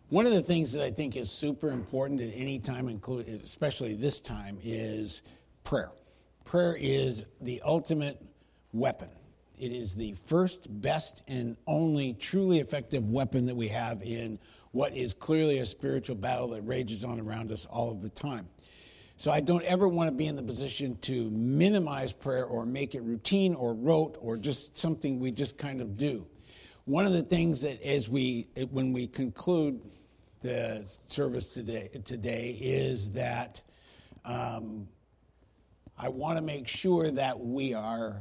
One of the things that I think is super important at any time, especially this time, is prayer. Prayer is the ultimate weapon. It is the first, best, and only truly effective weapon that we have in what is clearly a spiritual battle that rages on around us all of the time. So I don't ever want to be in the position to minimize prayer or make it routine or rote or just something we just kind of do. One of the things that when we conclude the service today is that I want to make sure that we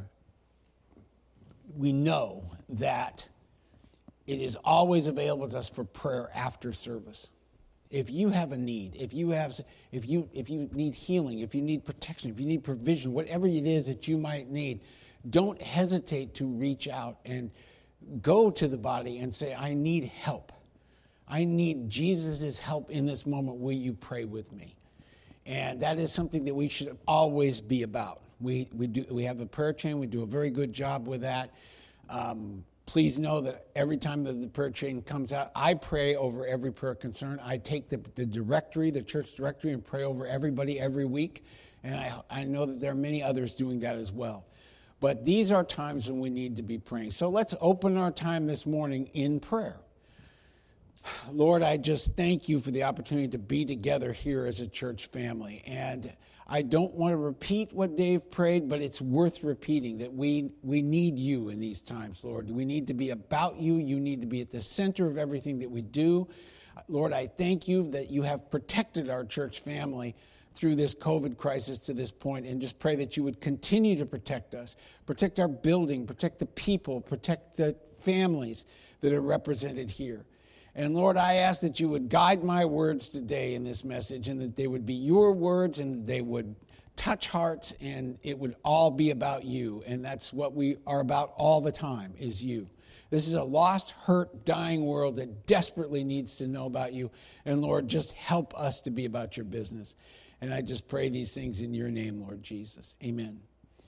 know that it is always available to us for prayer after service. If you have a need, if you need healing, if you need protection, if you need provision, whatever it is that you might need, don't hesitate to reach out and go to the body and say, I need help. I need Jesus' help in this moment. Will you pray with me? And that is something that we should always be about. We have a prayer chain. We do a very good job with that. Please know that every time that the prayer chain comes out, I pray over every prayer concern. I take the directory, the church directory, and pray over everybody every week. And I know that there are many others doing that as well. But these are times when we need to be praying. So let's open our time this morning in prayer. Lord, I just thank you for the opportunity to be together here as a church family. And I don't want to repeat what Dave prayed, but it's worth repeating that we need you in these times, Lord. We need to be about you. You need to be at the center of everything that we do. Lord, I thank you that you have protected our church family through this COVID crisis to this point, and just pray that you would continue to protect us, protect our building, protect the people, protect the families that are represented here. And Lord, I ask that you would guide my words today in this message, and that they would be your words, and they would touch hearts, and it would all be about you. And that's what we are about all the time, is you. This is a lost, hurt, dying world that desperately needs to know about you. And Lord, just help us to be about your business. And I just pray these things in your name, Lord Jesus. Amen.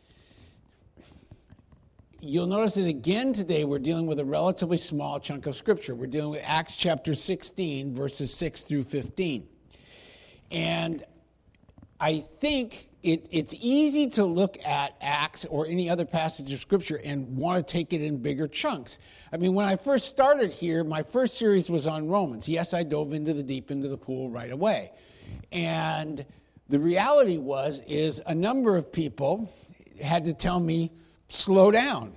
You'll notice that again today we're dealing with a relatively small chunk of Scripture. We're dealing with Acts chapter 16, verses 6 through 15. And I think it's easy to look at Acts or any other passage of Scripture and want to take it in bigger chunks. I mean, when I first started here, my first series was on Romans. Yes, I dove into the pool right away. And the reality is a number of people had to tell me, slow down.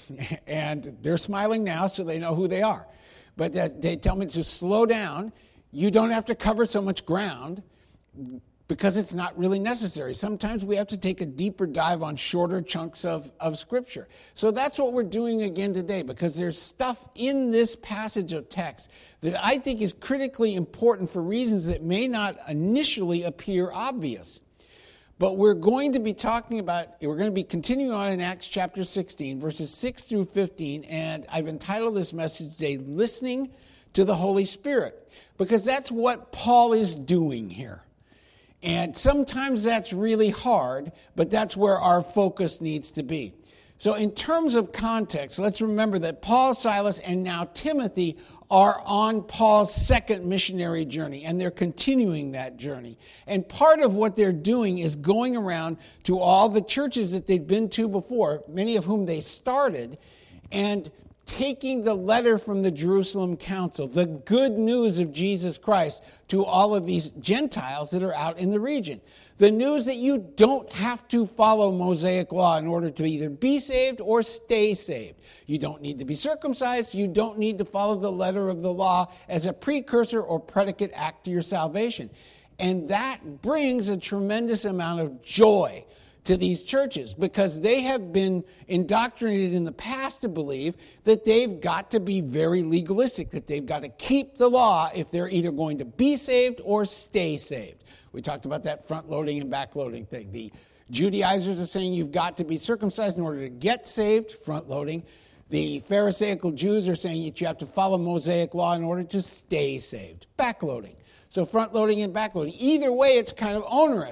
And they're smiling now, so they know who they are. But they tell me to slow down. You don't have to cover so much ground because it's not really necessary. Sometimes we have to take a deeper dive on shorter chunks of Scripture. So that's what we're doing again today, because there's stuff in this passage of text that I think is critically important for reasons that may not initially appear obvious. But we're going to be continuing on in Acts chapter 16, verses 6 through 15, and I've entitled this message today, Listening to the Holy Spirit, because that's what Paul is doing here. And sometimes that's really hard, but that's where our focus needs to be. So in terms of context, let's remember that Paul, Silas, and now Timothy are on Paul's second missionary journey, and they're continuing that journey. And part of what they're doing is going around to all the churches that they'd been to before, many of whom they started, and taking the letter from the Jerusalem Council, the good news of Jesus Christ, to all of these Gentiles that are out in the region. The news that you don't have to follow Mosaic law in order to either be saved or stay saved. You don't need to be circumcised. You don't need to follow the letter of the law as a precursor or predicate act to your salvation. And that brings a tremendous amount of joy to these churches, because they have been indoctrinated in the past to believe that they've got to be very legalistic, that they've got to keep the law if they're either going to be saved or stay saved. We talked about that front-loading and back-loading thing. The Judaizers are saying you've got to be circumcised in order to get saved, front-loading. The Pharisaical Jews are saying that you have to follow Mosaic law in order to stay saved, back-loading. So front-loading and back-loading. Either way, it's kind of onerous.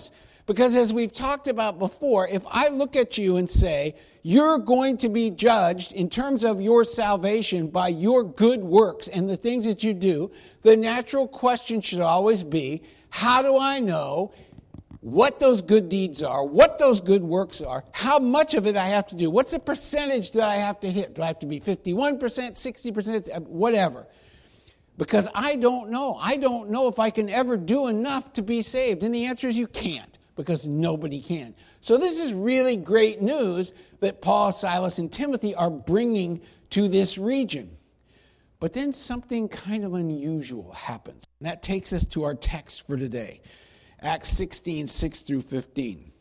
Because as we've talked about before, if I look at you and say, you're going to be judged in terms of your salvation by your good works and the things that you do, the natural question should always be, how do I know what those good deeds are, what those good works are, how much of it I have to do, what's the percentage that I have to hit? Do I have to be 51%, 60%, whatever? Because I don't know. I don't know if I can ever do enough to be saved. And the answer is you can't, because nobody can. So this is really great news that Paul, Silas, and Timothy are bringing to this region. But then something kind of unusual happens. And that takes us to our text for today. Acts 16, 6 through 15.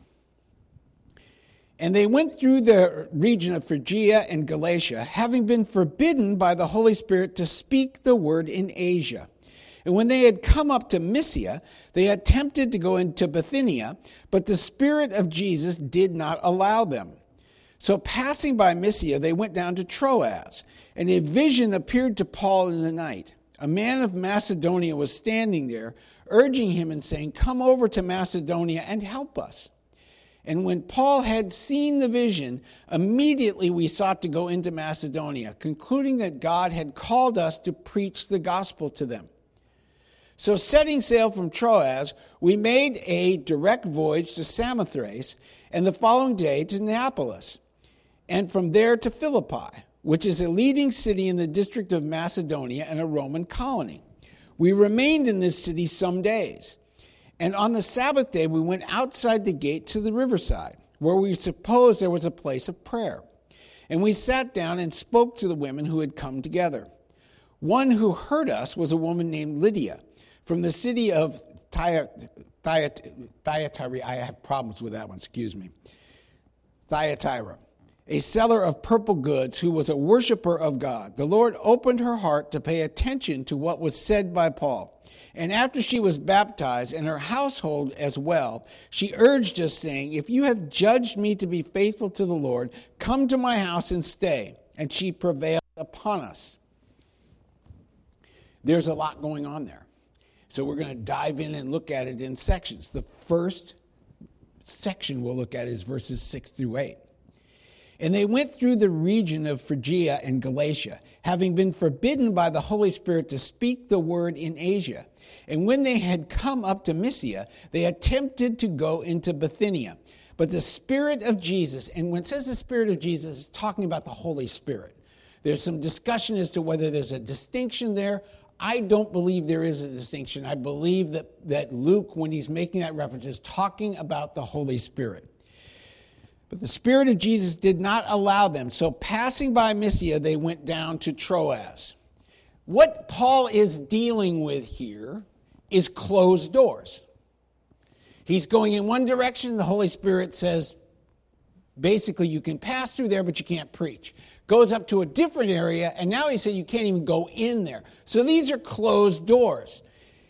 And they went through the region of Phrygia and Galatia, having been forbidden by the Holy Spirit to speak the word in Asia. And when they had come up to Mysia, they attempted to go into Bithynia, but the Spirit of Jesus did not allow them. So passing by Mysia, they went down to Troas, and a vision appeared to Paul in the night. A man of Macedonia was standing there, urging him and saying, "Come over to Macedonia and help us." And when Paul had seen the vision, immediately we sought to go into Macedonia, concluding that God had called us to preach the gospel to them. So setting sail from Troas, we made a direct voyage to Samothrace, and the following day to Neapolis, and from there to Philippi, which is a leading city in the district of Macedonia and a Roman colony. We remained in this city some days. And on the Sabbath day, we went outside the gate to the riverside, where we supposed there was a place of prayer. And we sat down and spoke to the women who had come together. One who heard us was a woman named Lydia, from the city of Thyatira. I have problems with that one, excuse me. Thyatira, a seller of purple goods who was a worshiper of God. The Lord opened her heart to pay attention to what was said by Paul. And after she was baptized, and her household as well, she urged us, saying, "If you have judged me to be faithful to the Lord, come to my house and stay." And she prevailed upon us. There's a lot going on there. So we're going to dive in and look at it in sections. The first section we'll look at is verses 6 through 8. And they went through the region of Phrygia and Galatia, having been forbidden by the Holy Spirit to speak the word in Asia. And when they had come up to Mysia, they attempted to go into Bithynia. But the Spirit of Jesus, and when it says the Spirit of Jesus, it's talking about the Holy Spirit. There's some discussion as to whether there's a distinction there. I don't believe there is a distinction. I believe that Luke, when he's making that reference, is talking about the Holy Spirit. But the Spirit of Jesus did not allow them. So passing by Mysia, they went down to Troas. What Paul is dealing with here is closed doors. He's going in one direction. The Holy Spirit says, basically, you can pass through there, but you can't preach. Goes up to a different area, and now he said you can't even go in there. So these are closed doors.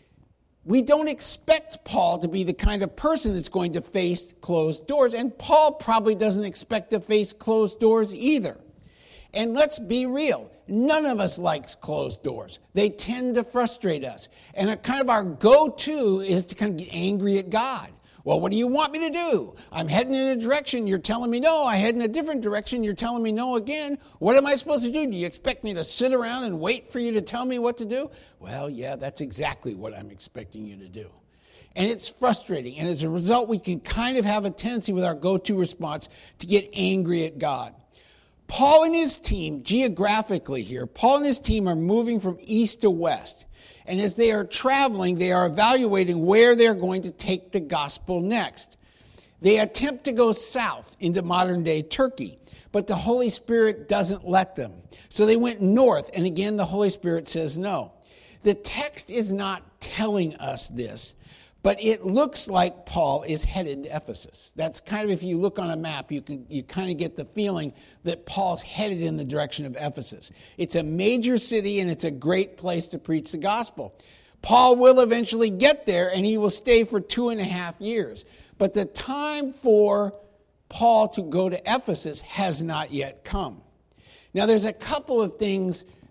We don't expect Paul to be the kind of person that's going to face closed doors, and Paul probably doesn't expect to face closed doors either. And let's be real, none of us likes closed doors. They tend to frustrate us. And our go-to is to kind of get angry at God. Well, what do you want me to do? I'm heading in a direction, you're telling me no. I head in a different direction, you're telling me no again. What am I supposed to do? Do you expect me to sit around and wait for you to tell me what to do? Well, yeah, that's exactly what I'm expecting you to do. And it's frustrating. And as a result, we can kind of have a tendency with our go-to response to get angry at God. Paul and his team, geographically here, Paul and his team are moving from east to west. And as they are traveling, they are evaluating where they're going to take the gospel next. They attempt to go south into modern-day Turkey, but the Holy Spirit doesn't let them. So they went north, and again, the Holy Spirit says no. The text is not telling us this, but it looks like Paul is headed to Ephesus. That's kind of, if you look on a map, you kind of get the feeling that Paul's headed in the direction of Ephesus. It's a major city, and it's a great place to preach the gospel. Paul will eventually get there, and he will stay for 2.5 years. But the time for Paul to go to Ephesus has not yet come. Now, there's a couple of things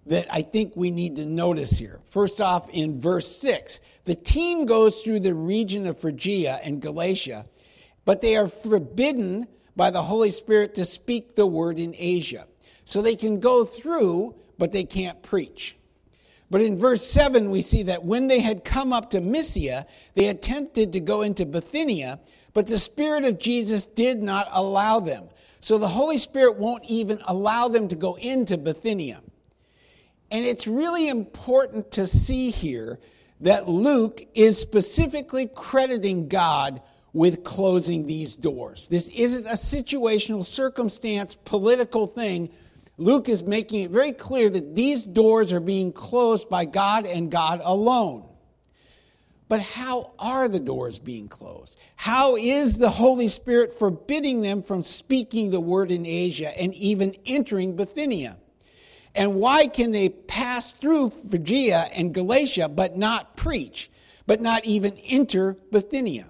that I think we need to notice here. First off, in verse 6, the team goes through the region of Phrygia and Galatia, but they are forbidden by the Holy Spirit to speak the word in Asia. So they can go through, but they can't preach. But in verse 7, we see that when they had come up to Mysia, they attempted to go into Bithynia, but the Spirit of Jesus did not allow them. So the Holy Spirit won't even allow them to go into Bithynia. And it's really important to see here that Luke is specifically crediting God with closing these doors. This isn't a situational, circumstance, political thing. Luke is making it very clear that these doors are being closed by God and God alone. But how are the doors being closed? How is the Holy Spirit forbidding them from speaking the word in Asia and even entering Bithynia? And why can they pass through Phrygia and Galatia but not preach, but not even enter Bithynia?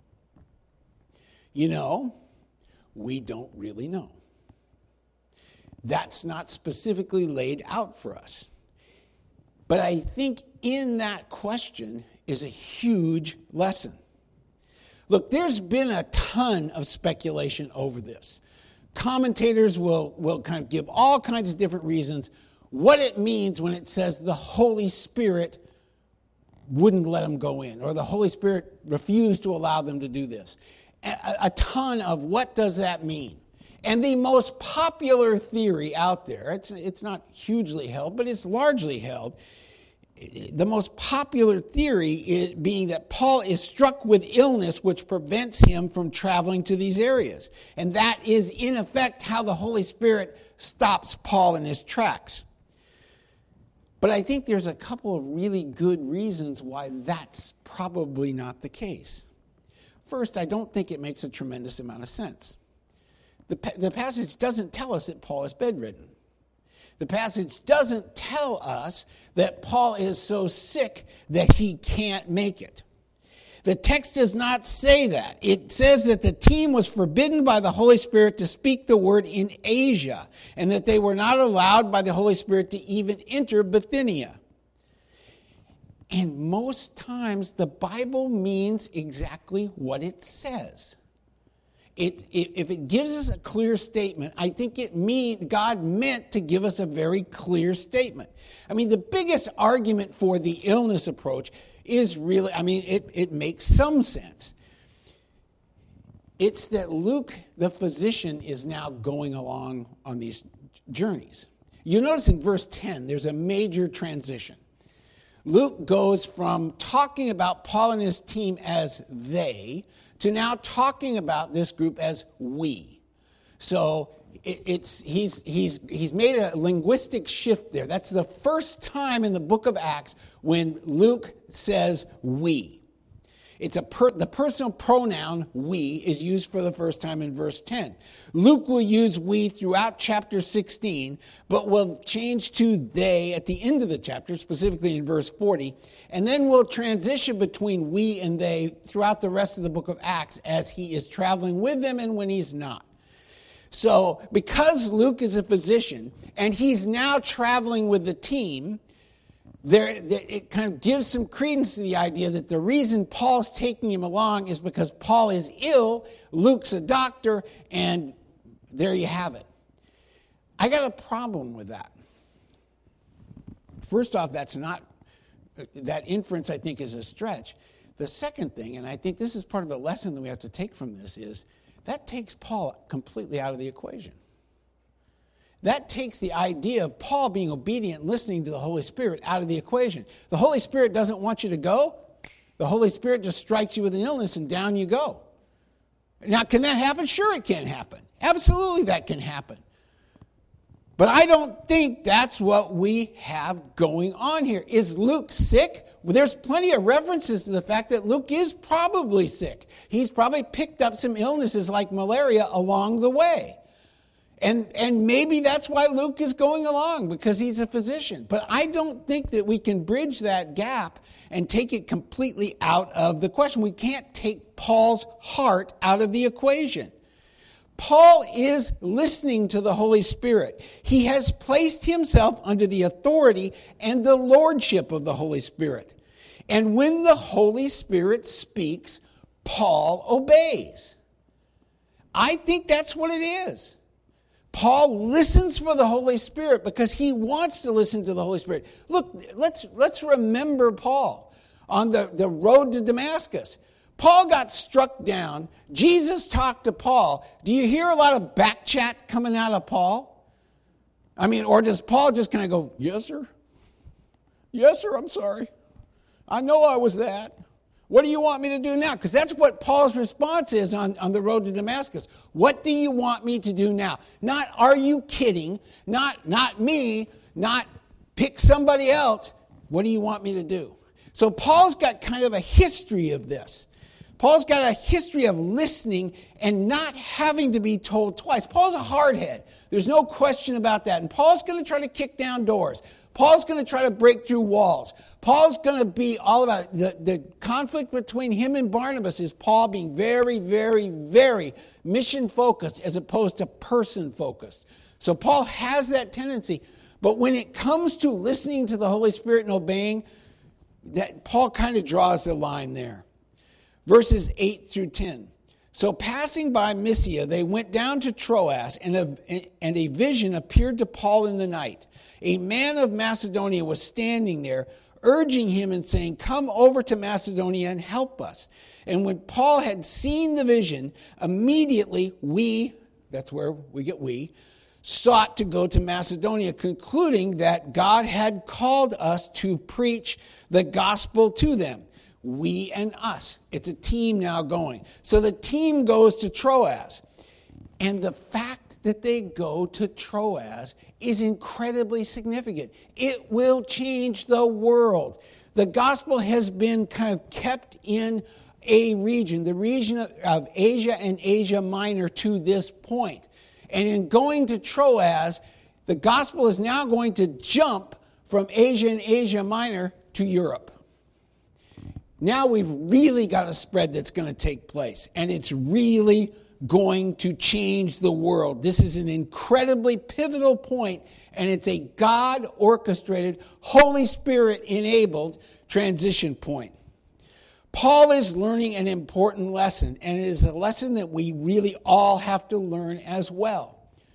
You know, we don't really know. That's not specifically laid out for us. But I think in that question is a huge lesson. Look, there's been a ton of speculation over this. Commentators will kind of give all kinds of different reasons what it means when it says the Holy Spirit wouldn't let them go in, or the Holy Spirit refused to allow them to do this. A ton of what does that mean? And the most popular theory out there, it's not hugely held, but it's largely held. The most popular theory is being that Paul is struck with illness which prevents him from traveling to these areas. And that is, in effect, how the Holy Spirit stops Paul in his tracks. But I think there's a couple of really good reasons why that's probably not the case. First, I don't think it makes a tremendous amount of sense. The passage doesn't tell us that Paul is bedridden. The passage doesn't tell us that Paul is so sick that he can't make it. The text does not say that. It says that the team was forbidden by the Holy Spirit to speak the word in Asia, and that they were not allowed by the Holy Spirit to even enter Bithynia. And most times the Bible means exactly what it says. If it gives us a clear statement, I think God meant to give us a very clear statement. I mean, the biggest argument for the illness approach is really, it makes some sense. It's that Luke, the physician, is now going along on these journeys. You notice in verse 10, there's a major transition. Luke goes from talking about Paul and his team as they to now talking about this group as we. So he's made a linguistic shift there. That's the first time in the book of Acts when Luke says we. It's the personal pronoun we is used for the first time in verse 10. Luke will use we throughout chapter 16, but will change to they at the end of the chapter, specifically in verse 40, and then we'll transition between we and they throughout the rest of the book of Acts as he is traveling with them and when he's not. So because Luke is a physician and he's now traveling with the team, it kind of gives some credence to the idea that the reason Paul's taking him along is because Paul is ill, Luke's a doctor, and there you have it. I got a problem with that. First off, that inference I think is a stretch. The second thing, and I think this is part of the lesson that we have to take from this, is that takes Paul completely out of the equation. That takes the idea of Paul being obedient and listening to the Holy Spirit out of the equation. The Holy Spirit doesn't want you to go. The Holy Spirit just strikes you with an illness and down you go. Now, can that happen? Sure, it can happen. Absolutely, that can happen. But I don't think that's what we have going on here. Is Luke sick? Well, there's plenty of references to the fact that Luke is probably sick. He's probably picked up some illnesses like malaria along the way. And maybe that's why Luke is going along, because he's a physician. But I don't think that we can bridge that gap and take it completely out of the question. We can't take Paul's heart out of the equation. Paul is listening to the Holy Spirit. He has placed himself under the authority and the lordship of the Holy Spirit. And when the Holy Spirit speaks, Paul obeys. I think that's what it is. Paul listens for the Holy Spirit because he wants to listen to the Holy Spirit. Look, let's remember Paul on the road to Damascus. Paul got struck down. Jesus talked to Paul. Do you hear a lot of back chat coming out of Paul? I mean, or does Paul just kind of go, yes, sir? Yes, sir, I'm sorry. I know I was that. What do you want me to do now? Because that's what Paul's response is on the road to Damascus. What do you want me to do now? Not, are you kidding? Not me. Not pick somebody else. What do you want me to do? So Paul's got kind of a history of this. Paul's got a history of listening and not having to be told twice. Paul's a hardhead. There's no question about that. And Paul's going to try to kick down doors. Paul's going to try to break through walls. Paul's going to be all about it. The conflict between him and Barnabas is Paul being very, very, very mission-focused as opposed to person-focused. So Paul has that tendency. But when it comes to listening to the Holy Spirit and obeying, that Paul kind of draws the line there. Verses 8 through 10. So passing by Mysia, they went down to Troas, and a vision appeared to Paul in the night. A man of Macedonia was standing there, urging him and saying, come over to Macedonia and help us. And when Paul had seen the vision, immediately that's where we get sought to go to Macedonia, concluding that God had called us to preach the gospel to them. We and us. It's a team now going. So the team goes to Troas. And the fact that they go to Troas is incredibly significant. It will change the world. The gospel has been kind of kept in a region, the region of Asia and Asia Minor to this point. And in going to Troas, the gospel is now going to jump from Asia and Asia Minor to Europe. Now we've really got a spread that's going to take place, and it's really going to change the world. This is an incredibly pivotal point, and it's a God-orchestrated, Holy Spirit-enabled transition point. Paul is learning an important lesson, and it is a lesson that we really all have to learn as well.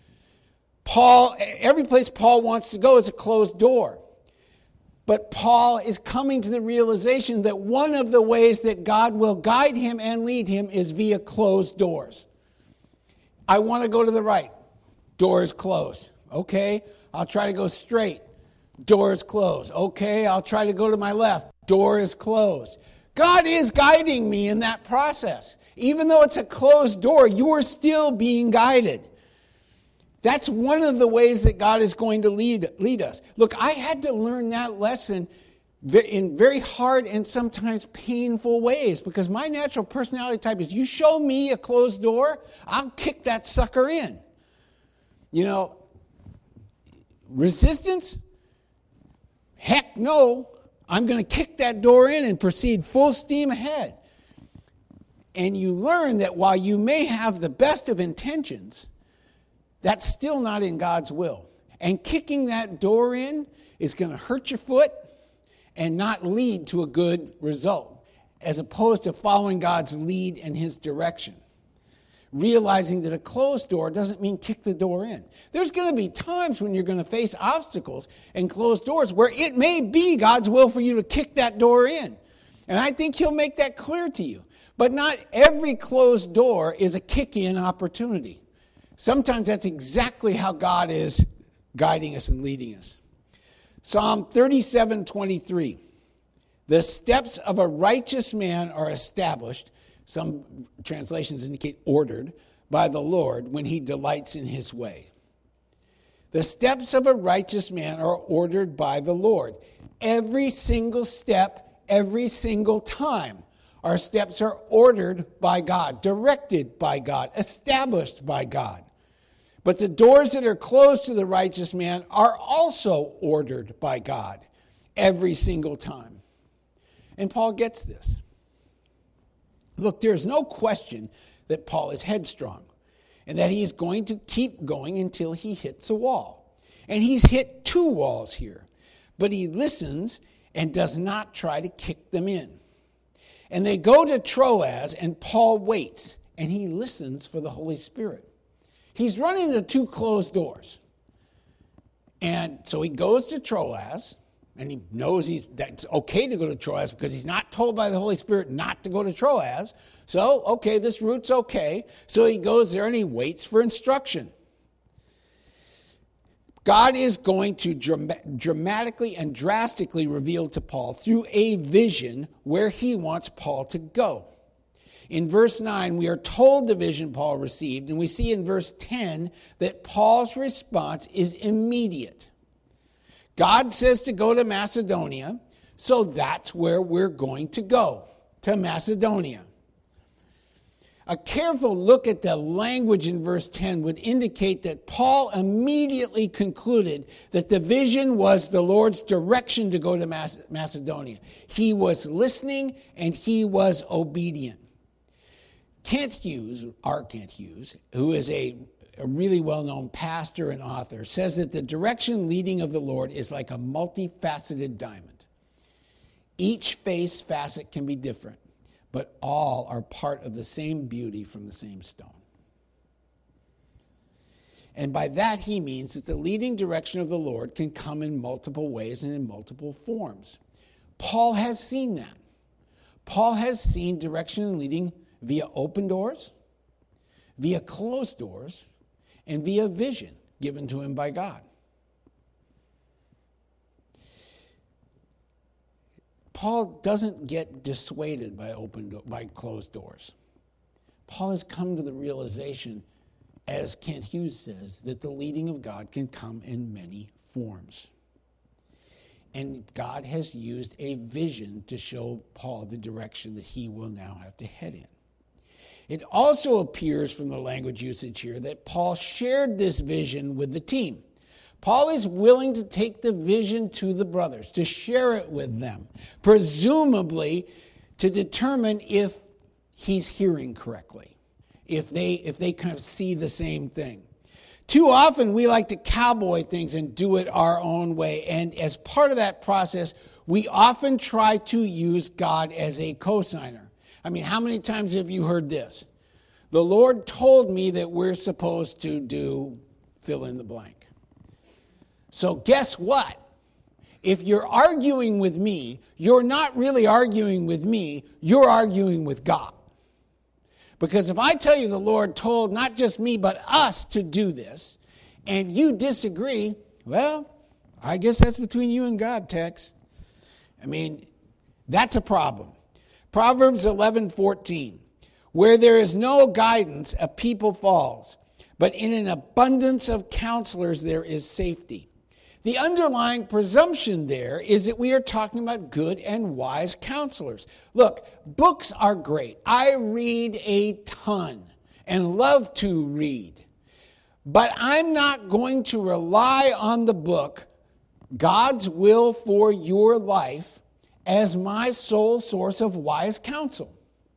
Every place Paul wants to go is a closed door. But Paul is coming to the realization that one of the ways that God will guide him and lead him is via closed doors. I want to go to the right. Door is closed. Okay, I'll try to go straight. Door is closed. Okay, I'll try to go to my left. Door is closed. God is guiding me in that process. Even though it's a closed door, you're still being guided. That's one of the ways that God is going to lead us. Look, I had to learn that lesson in very hard and sometimes painful ways because my natural personality type is you show me a closed door, I'll kick that sucker in. You know, resistance? Heck no. I'm going to kick that door in and proceed full steam ahead. And you learn that while you may have the best of intentions, that's still not in God's will. And kicking that door in is going to hurt your foot and not lead to a good result, as opposed to following God's lead and his direction. Realizing that a closed door doesn't mean kick the door in. There's going to be times when you're going to face obstacles and closed doors where it may be God's will for you to kick that door in. And I think he'll make that clear to you. But not every closed door is a kick-in opportunity. Sometimes that's exactly how God is guiding us and leading us. Psalm 37:23. The steps of a righteous man are established, some translations indicate ordered, by the Lord when he delights in his way. The steps of a righteous man are ordered by the Lord. Every single step, every single time, our steps are ordered by God, directed by God, established by God. But the doors that are closed to the righteous man are also ordered by God every single time. And Paul gets this. Look, there's no question that Paul is headstrong. and that he is going to keep going until he hits a wall. And he's hit 2 walls here, but he listens and does not try to kick them in. And they go to Troas, and Paul waits, and he listens for the Holy Spirit. He's running into 2 closed doors. And so he goes to Troas, and he knows that's okay to go to Troas because he's not told by the Holy Spirit not to go to Troas. So, okay, this route's okay. So he goes there and he waits for instruction. God is going to dramatically and drastically reveal to Paul through a vision where he wants Paul to go. In verse 9, we are told the vision Paul received, and we see in verse 10 that Paul's response is immediate. God says to go to Macedonia, so that's where we're going to go, to Macedonia. A careful look at the language in verse 10 would indicate that Paul immediately concluded that the vision was the Lord's direction to go to Macedonia. He was listening and he was obedient. Kent Hughes, R. Kent Hughes, who is a really well-known pastor and author, says that the direction leading of the Lord is like a multifaceted diamond. Each facet can be different, but all are part of the same beauty from the same stone. And by that he means that the leading direction of the Lord can come in multiple ways and in multiple forms. Paul has seen that. Paul has seen direction and leading via open doors, via closed doors, and via vision given to him by God. Paul doesn't get dissuaded by closed doors. Paul has come to the realization, as Kent Hughes says, that the leading of God can come in many forms. And God has used a vision to show Paul the direction that he will now have to head in. It also appears from the language usage here that Paul shared this vision with the team. Paul is willing to take the vision to the brothers, to share it with them, presumably to determine if he's hearing correctly, if they kind of see the same thing. Too often we like to cowboy things and do it our own way, and as part of that process, we often try to use God as a cosigner. I mean, how many times have you heard this? The Lord told me that we're supposed to do fill in the blank. So guess what? If you're arguing with me, you're not really arguing with me, you're arguing with God. Because if I tell you the Lord told not just me but us to do this, and you disagree, well, I guess that's between you and God, Tex. I mean, that's a problem. Proverbs 11:14, where there is no guidance, a people falls, but in an abundance of counselors there is safety. The underlying presumption there is that we are talking about good and wise counselors. Look, books are great. I read a ton and love to read, but I'm not going to rely on the book, God's Will for Your Life, as my sole source of wise counsel.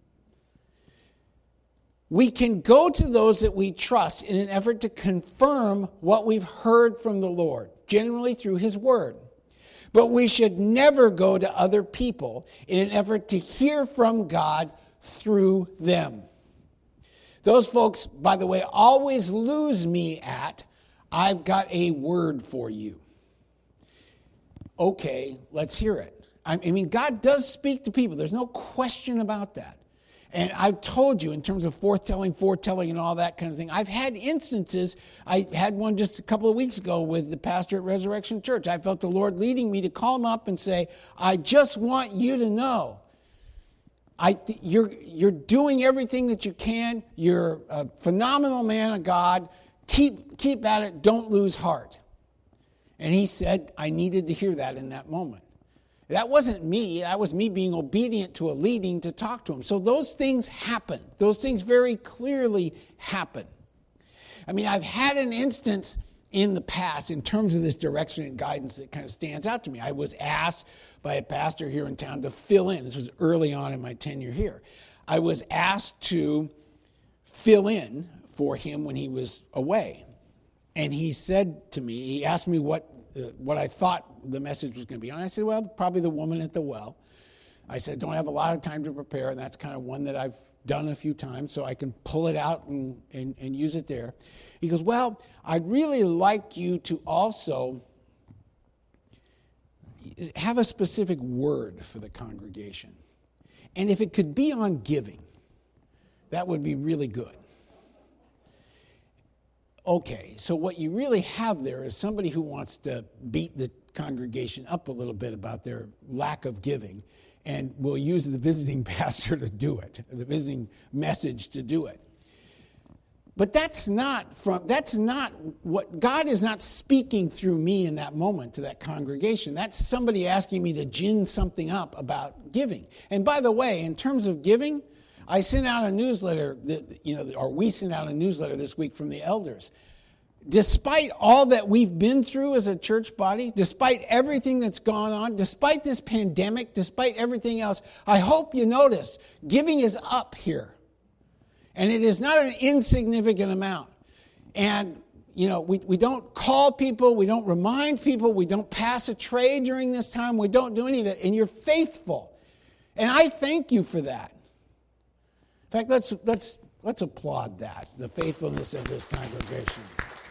We can go to those that we trust in an effort to confirm what we've heard from the Lord, generally through His Word. But we should never go to other people in an effort to hear from God through them. Those folks, by the way, always lose me at, I've got a word for you. Okay, let's hear it. I mean, God does speak to people. There's no question about that. And I've told you in terms of foretelling, and all that kind of thing. I've had instances. I had one just a couple of weeks ago with the pastor at Resurrection Church. I felt the Lord leading me to call him up and say, I just want you to know, you're doing everything that you can. You're a phenomenal man of God. Keep at it. Don't lose heart. And he said, I needed to hear that in that moment. That wasn't me. That was me being obedient to a leading to talk to him. So those things happen. Those things very clearly happen. I mean, I've had an instance in the past in terms of this direction and guidance that kind of stands out to me. I was asked by a pastor here in town to fill in. This was early on in my tenure here. I was asked to fill in for him when he was away. And he said to me, he asked me what I thought the message was going to be on. I said, well, probably the woman at the well. I said, don't have a lot of time to prepare, and that's kind of one that I've done a few times, so I can pull it out and use it there. He goes, well, I'd really like you to also have a specific word for the congregation. And if it could be on giving, that would be really good. Okay, so what you really have there is somebody who wants to beat the congregation up a little bit about their lack of giving, and will use the visiting pastor to do it, the visiting message to do it. But that's not what God is not speaking through me in that moment to that congregation. That's somebody asking me to gin something up about giving. And by the way, in terms of giving, I sent out a newsletter, we sent out a newsletter this week from the elders. Despite all that we've been through as a church body, despite everything that's gone on, despite this pandemic, despite everything else, I hope you noticed giving is up here. And it is not an insignificant amount. And, we don't call people, we don't remind people, we don't pass a trade during this time, we don't do any of that. And you're faithful. And I thank you for that. In fact, let's applaud that, the faithfulness of this congregation.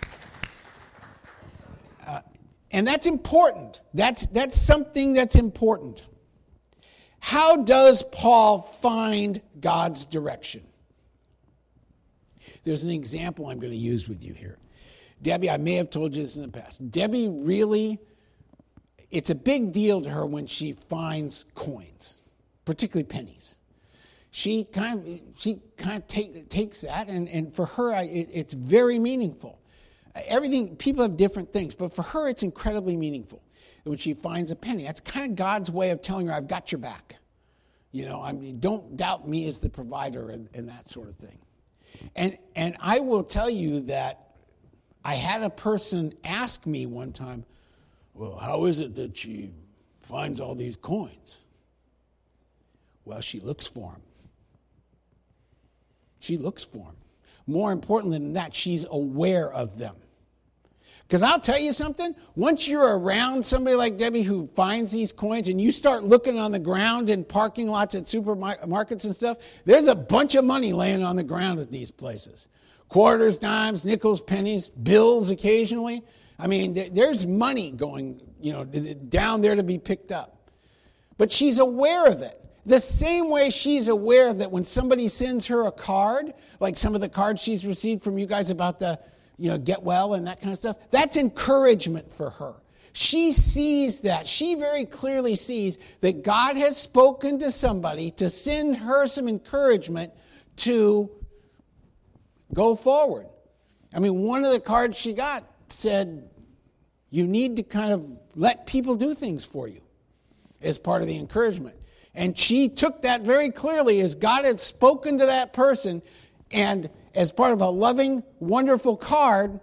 And that's important. That's something that's important. How does Paul find God's direction? There's an example I'm going to use with you here. Debbie, I may have told you this in the past. Debbie really, it's a big deal to her when she finds coins, particularly pennies. She kind of takes that, and for her, it's very meaningful. People have different things, but for her, it's incredibly meaningful. When she finds a penny, that's kind of God's way of telling her, I've got your back. Don't doubt me as the provider and that sort of thing. And I will tell you that I had a person ask me one time, well, how is it that she finds all these coins? Well, she looks for them. She looks for them. More important than that, she's aware of them. Because I'll tell you something, once you're around somebody like Debbie who finds these coins and you start looking on the ground in parking lots at supermarkets and stuff, there's a bunch of money laying on the ground at these places. Quarters, dimes, nickels, pennies, bills occasionally. I mean, there's money going, down there to be picked up. But she's aware of it. The same way she's aware that when somebody sends her a card, like some of the cards she's received from you guys about the, get well and that kind of stuff, that's encouragement for her. She sees that. She very clearly sees that God has spoken to somebody to send her some encouragement to go forward. I mean, one of the cards she got said, you need to kind of let people do things for you as part of the encouragement. And she took that very clearly as God had spoken to that person, and as part of a loving, wonderful card,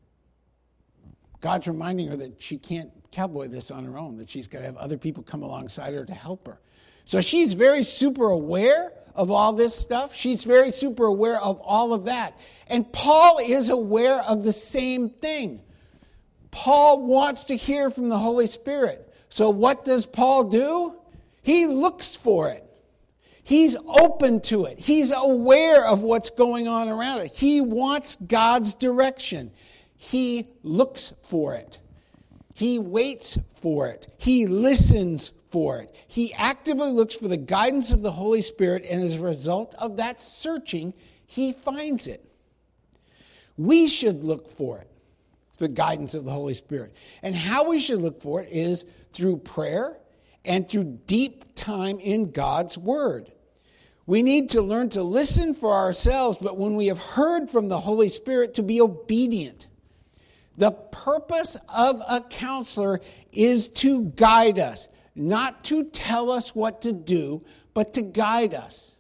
God's reminding her that she can't cowboy this on her own, that she's got to have other people come alongside her to help her. So she's very super aware of all this stuff. She's very super aware of all of that. And Paul is aware of the same thing. Paul wants to hear from the Holy Spirit. So what does Paul do? He looks for it. He's open to it. He's aware of what's going on around it. He wants God's direction. He looks for it. He waits for it. He listens for it. He actively looks for the guidance of the Holy Spirit, and as a result of that searching, he finds it. We should look for it, the guidance of the Holy Spirit. And how we should look for it is through prayer and through deep time in God's Word. We need to learn to listen for ourselves, but when we have heard from the Holy Spirit, to be obedient. The purpose of a counselor is to guide us, not to tell us what to do, but to guide us.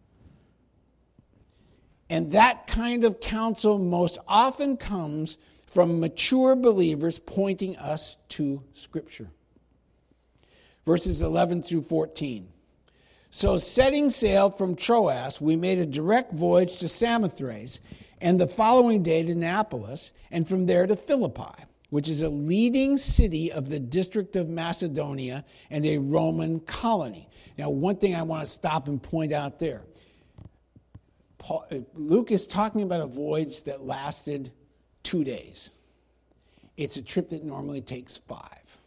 And that kind of counsel most often comes from mature believers pointing us to Scripture. Verses 11 through 14. So setting sail from Troas, we made a direct voyage to Samothrace, and the following day to Neapolis, and from there to Philippi, which is a leading city of the district of Macedonia and a Roman colony. Now, one thing I want to stop and point out there. Luke is talking about a voyage that lasted 2 days. It's a trip that normally takes 5.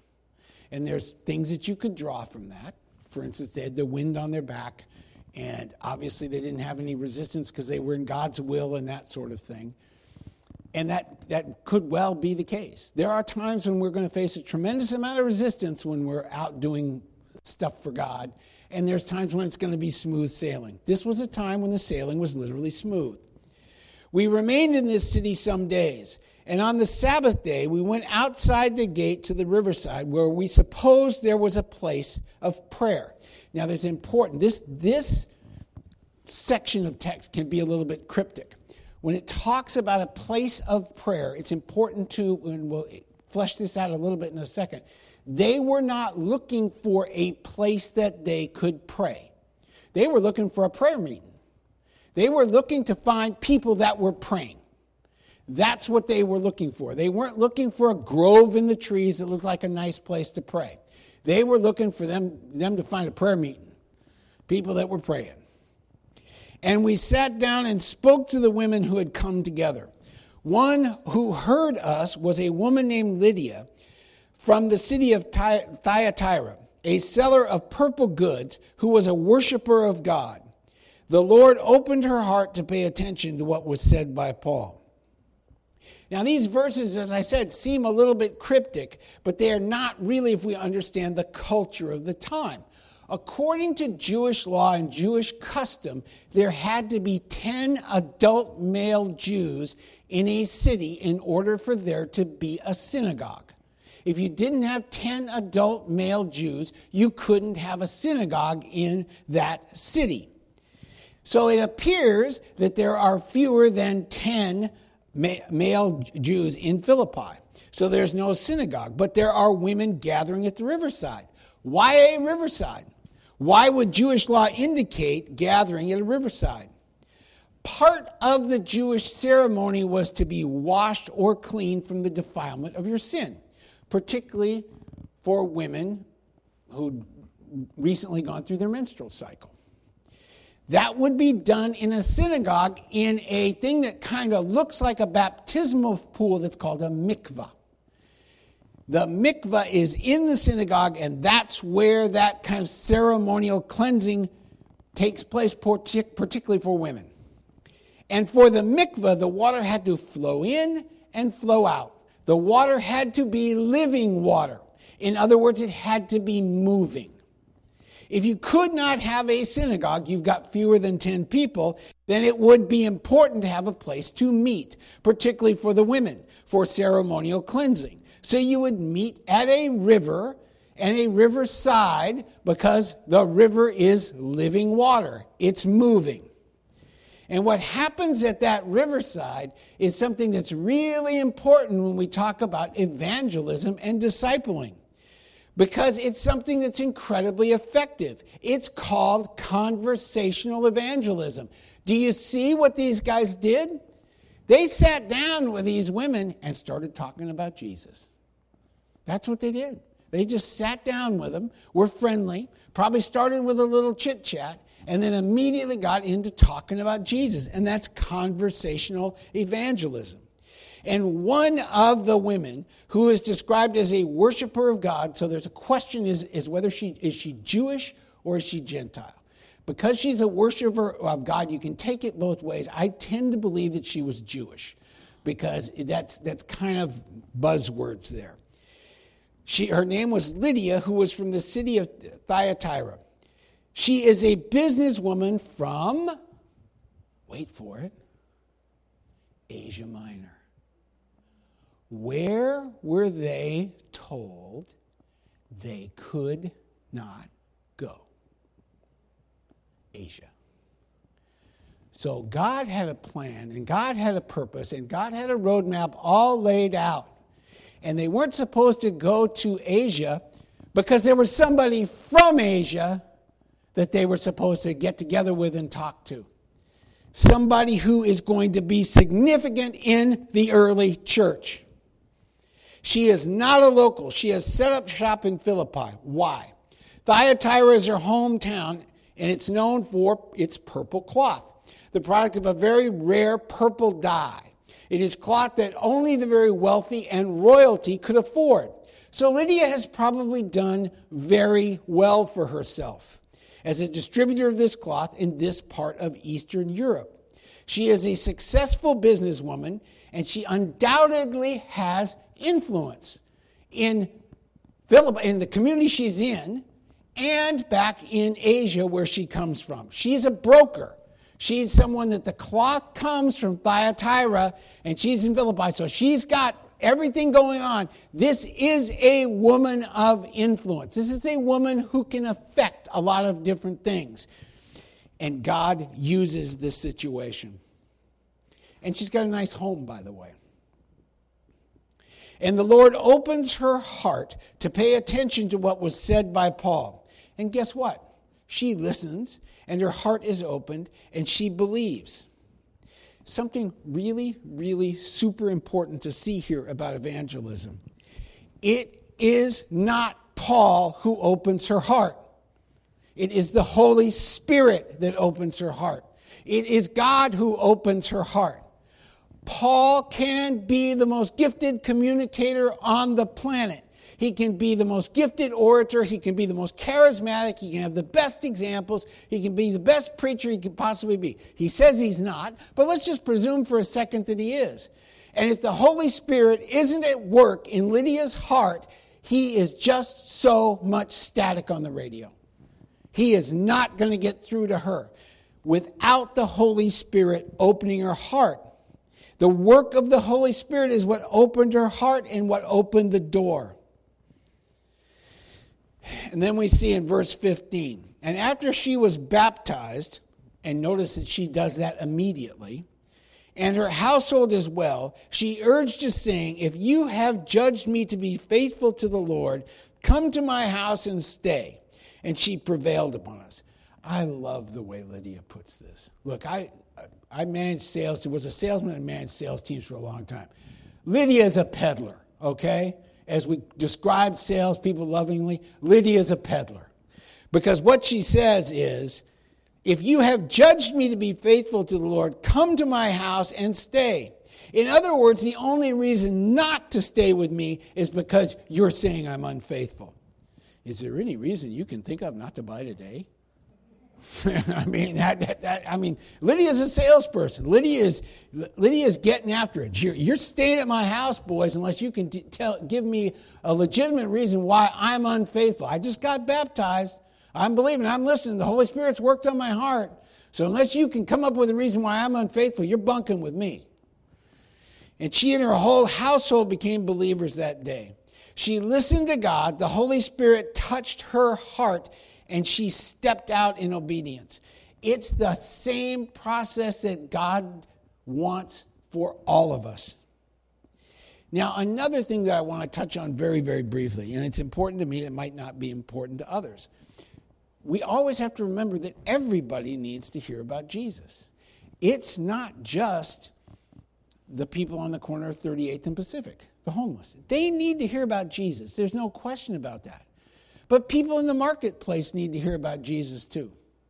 And there's things that you could draw from that. For instance, they had the wind on their back, and obviously they didn't have any resistance because they were in God's will and that sort of thing. And that could well be the case. There are times when we're going to face a tremendous amount of resistance when we're out doing stuff for God, and there's times when it's going to be smooth sailing. This was a time when the sailing was literally smooth. We remained in this city some days, and on the Sabbath day we went outside the gate to the riverside where we supposed there was a place of prayer. Now there's important, this section of text can be a little bit cryptic. When it talks about a place of prayer, it's important to, and we'll flesh this out a little bit in a second, they were not looking for a place that they could pray. They were looking for a prayer meeting. They were looking to find people that were praying. That's what they were looking for. They weren't looking for a grove in the trees that looked like a nice place to pray. They were looking for them to find a prayer meeting, people that were praying. And we sat down and spoke to the women who had come together. One who heard us was a woman named Lydia from the city of Thyatira, a seller of purple goods who was a worshiper of God. The Lord opened her heart to pay attention to what was said by Paul. Now these verses, as I said, seem a little bit cryptic, but they are not really if we understand the culture of the time. According to Jewish law and Jewish custom, there had to be 10 adult male Jews in a city in order for there to be a synagogue. If you didn't have 10 adult male Jews, you couldn't have a synagogue in that city. So it appears that there are fewer than 10 male Jews in Philippi. So there's no synagogue, but there are women gathering at the riverside. Why a riverside? Why would Jewish law indicate gathering at a riverside? Part of the Jewish ceremony was to be washed or cleaned from the defilement of your sin, particularly for women who'd recently gone through their menstrual cycle. That would be done in a synagogue in a thing that kind of looks like a baptismal pool that's called a mikvah. The mikvah is in the synagogue, and that's where that kind of ceremonial cleansing takes place, particularly for women. And for the mikvah, the water had to flow in and flow out. The water had to be living water. In other words, it had to be moving. If you could not have a synagogue, you've got fewer than 10 people, then it would be important to have a place to meet, particularly for the women, for ceremonial cleansing. So you would meet at a river and a riverside because the river is living water. It's moving. And what happens at that riverside is something that's really important when we talk about evangelism and discipling, because it's something that's incredibly effective. It's called conversational evangelism. Do you see what these guys did? They sat down with these women and started talking about Jesus. That's what they did. They just sat down with them, were friendly, probably started with a little chit-chat, and then immediately got into talking about Jesus. And that's conversational evangelism. And one of the women who is described as a worshiper of God, so there's a question is whether is she Jewish or is she Gentile? Because she's a worshiper of God, you can take it both ways. I tend to believe that she was Jewish because that's kind of buzzwords there. Her name was Lydia, who was from the city of Thyatira. She is a businesswoman from, wait for it, Asia Minor. Where were they told they could not go? Asia. So God had a plan, and God had a purpose, and God had a roadmap all laid out. And they weren't supposed to go to Asia because there was somebody from Asia that they were supposed to get together with and talk to. somebody who is going to be significant in the early church. She is not a local. She has set up shop in Philippi. Why? Thyatira is her hometown, and it's known for its purple cloth, the product of a very rare purple dye. It is cloth that only the very wealthy and royalty could afford. So Lydia has probably done very well for herself as a distributor of this cloth in this part of Eastern Europe. She is a successful businesswoman, and she undoubtedly has influence in the community she's in and back in Asia where she comes from. She's a broker. She's someone that the cloth comes from Thyatira, and she's in Philippi, so she's got everything going on. This is a woman of influence. This is a woman who can affect a lot of different things. And God uses this situation. And she's got a nice home, by the way. And the Lord opens her heart to pay attention to what was said by Paul. And guess what? She listens, and her heart is opened, and she believes. Something really, really super important to see here about evangelism. It is not Paul who opens her heart. It is the Holy Spirit that opens her heart. It is God who opens her heart. Paul can be the most gifted communicator on the planet. He can be the most gifted orator. He can be the most charismatic. He can have the best examples. He can be the best preacher he could possibly be. He says he's not, but let's just presume for a second that he is. And if the Holy Spirit isn't at work in Lydia's heart, he is just so much static on the radio. He is not going to get through to her. Without the Holy Spirit opening her heart, the work of the Holy Spirit is what opened her heart and what opened the door. And then we see in verse 15, and after she was baptized, and notice that she does that immediately, and her household as well, she urged us, saying, if you have judged me to be faithful to the Lord, come to my house and stay. And she prevailed upon us. I love the way Lydia puts this. Look, I managed sales, was a salesman and managed sales teams for a long time. Lydia is a peddler, okay? As we describe salespeople lovingly, Lydia is a peddler. Because what she says is, if you have judged me to be faithful to the Lord, come to my house and stay. In other words, the only reason not to stay with me is because you're saying I'm unfaithful. Is there any reason you can think of not to buy today? I mean, Lydia's a salesperson. Lydia is getting after it. You're staying at my house, boys, unless you can give me a legitimate reason why I'm unfaithful. I just got baptized. I'm believing. I'm listening. The Holy Spirit's worked on my heart. So unless you can come up with a reason why I'm unfaithful, you're bunking with me. And she and her whole household became believers that day. She listened to God. The Holy Spirit touched her heart, and she stepped out in obedience. It's the same process that God wants for all of us. Now, another thing that I want to touch on very, very briefly, and it's important to me, it might not be important to others. We always have to remember that everybody needs to hear about Jesus. It's not just the people on the corner of 38th and Pacific, the homeless. They need to hear about Jesus. There's no question about that. But people in the marketplace need to hear about Jesus too.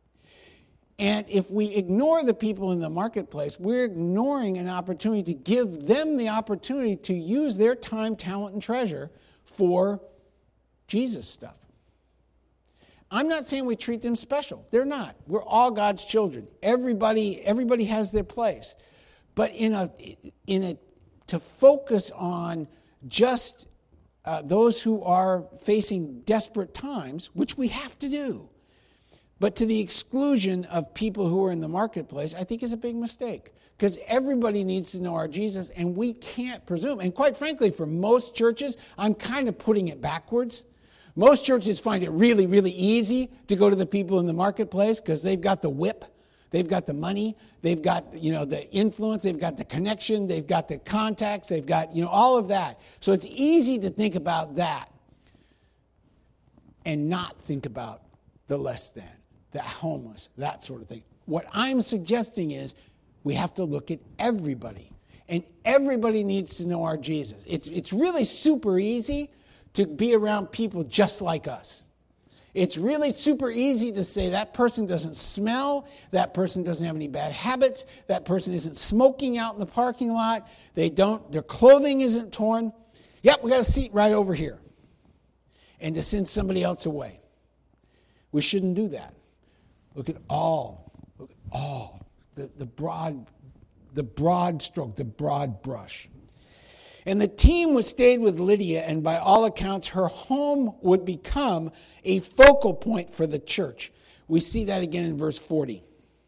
And if we ignore the people in the marketplace, we're ignoring an opportunity to give them the opportunity to use their time, talent, and treasure for Jesus stuff. I'm not saying we treat them special. They're not. We're all God's children. Everybody has their place. But to focus on just those who are facing desperate times, which we have to do, but to the exclusion of people who are in the marketplace, I think is a big mistake. Because everybody needs to know our Jesus, and we can't presume. And quite frankly, for most churches, I'm kind of putting it backwards. Most churches find it really, really easy to go to the people in the marketplace because they've got the whip. They've got the money, they've got, the influence, they've got the connection, they've got the contacts, they've got, all of that. So it's easy to think about that and not think about the less than, the homeless, that sort of thing. What I'm suggesting is We have to look at everybody. And everybody needs to know our Jesus. It's really super easy to be around people just like us. It's really super easy to say that person doesn't smell, that person doesn't have any bad habits, that person isn't smoking out in the parking lot, their clothing isn't torn. Yep, we got a seat right over here. And to send somebody else away. We shouldn't do that. Look at all. The broad stroke, the broad brush. And the team stayed with Lydia, and by all accounts, her home would become a focal point for the church. We see that again in verse 40.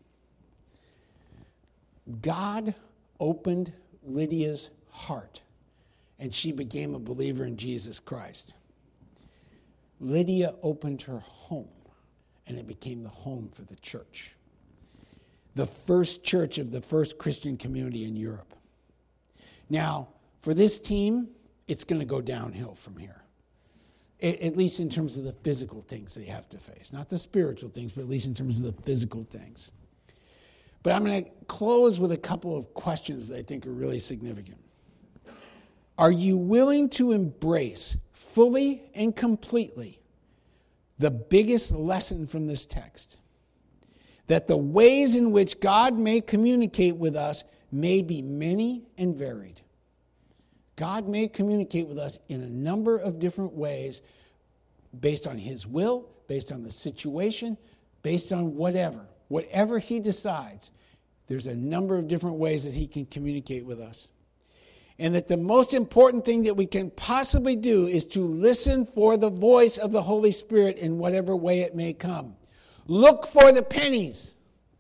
God opened Lydia's heart, and she became a believer in Jesus Christ. Lydia opened her home, and it became the home for the church. The first church of the first Christian community in Europe. Now, for this team, it's going to go downhill from here. At least in terms of the physical things they have to face. Not the spiritual things, but at least in terms of the physical things. But I'm going to close with a couple of questions that I think are really significant. Are you willing to embrace fully and completely the biggest lesson from this text? That the ways in which God may communicate with us may be many and varied. God may communicate with us in a number of different ways based on his will, based on the situation, based on whatever he decides. There's a number of different ways that he can communicate with us. And that the most important thing that we can possibly do is to listen for the voice of the Holy Spirit in whatever way it may come. Look for the pennies.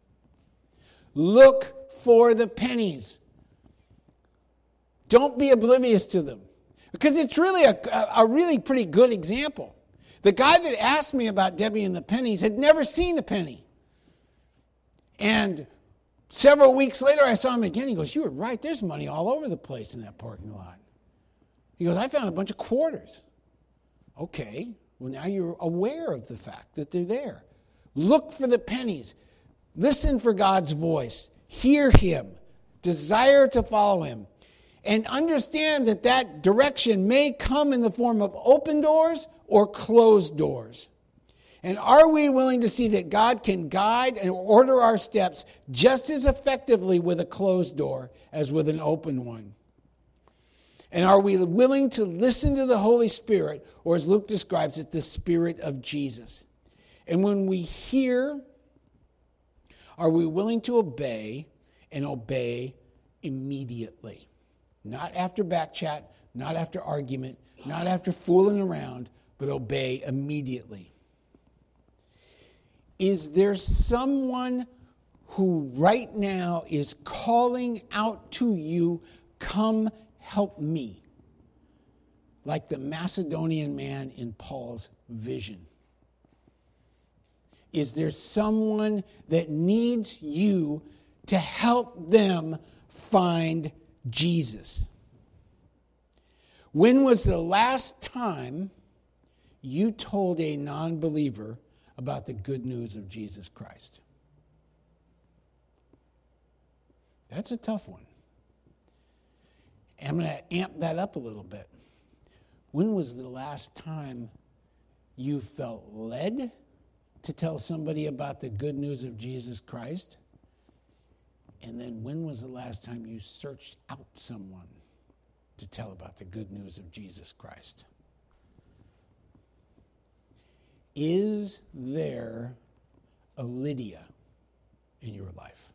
Look for the pennies. Don't be oblivious to them. Because it's really a really pretty good example. The guy that asked me about Debbie and the pennies had never seen a penny. And several weeks later, I saw him again. He goes, "You were right. There's money all over the place in that parking lot." He goes, "I found a bunch of quarters." Okay, well, now you're aware of the fact that they're there. Look for the pennies. Listen for God's voice. Hear him. Desire to follow him. And understand that that direction may come in the form of open doors or closed doors. And are we willing to see that God can guide and order our steps just as effectively with a closed door as with an open one? And are we willing to listen to the Holy Spirit, or as Luke describes it, the Spirit of Jesus? And when we hear, are we willing to obey and obey immediately? Not after back chat, not after argument, not after fooling around, but obey immediately. Is there someone who right now is calling out to you, "Come help me," like the Macedonian man in Paul's vision? Is there someone that needs you to help them find Jesus? When was the last time you told a non-believer about the good news of Jesus Christ? That's a tough one. And I'm going to amp that up a little bit. When was the last time you felt led to tell somebody about the good news of Jesus Christ? And then when was the last time you searched out someone to tell about the good news of Jesus Christ? Is there a Lydia in your life?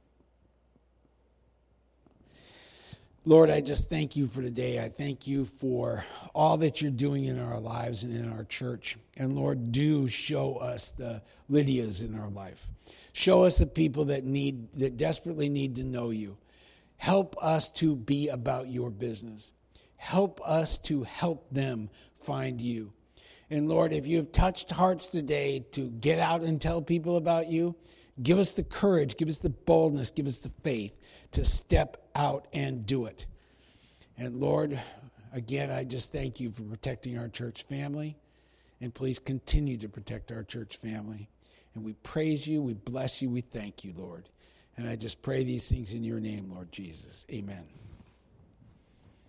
Lord, I just thank you for today. I thank you for all that you're doing in our lives and in our church. And Lord, do show us the Lydias in our life. Show us the people that desperately need to know you. Help us to be about your business. Help us to help them find you. And Lord, if you've touched hearts today to get out and tell people about you, give us the courage, give us the boldness, give us the faith to step out and do it. And Lord, again, I just thank you for protecting our church family. And please continue to protect our church family. And we praise you, we bless you, we thank you, Lord. And I just pray these things in your name, Lord Jesus. Amen.